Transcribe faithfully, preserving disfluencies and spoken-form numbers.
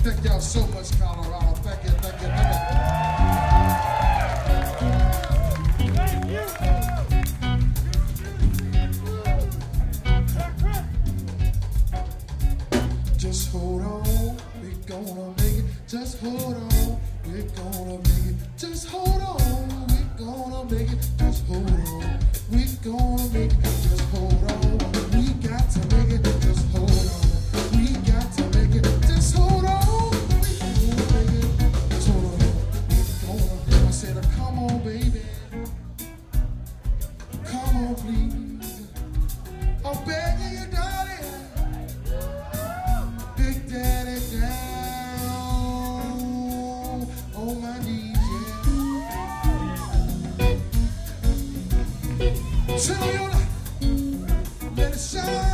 Thank y'all so much, Colorado. Thank you, thank you, thank you. Just hold on, we're gonna make it. Just hold on, we're gonna make it. Just hold on, we're gonna make it. Just hold on, we're gonna make it. Just hold on, we got to make it. Just hold on, we got to make it. Just hold on, we gonna make it. Just hold on, we're gonna. I said, come on, baby, come on, please. I'm begging you, darling. Big Daddy down on my knees, yeah. Turn on your light, let it shine.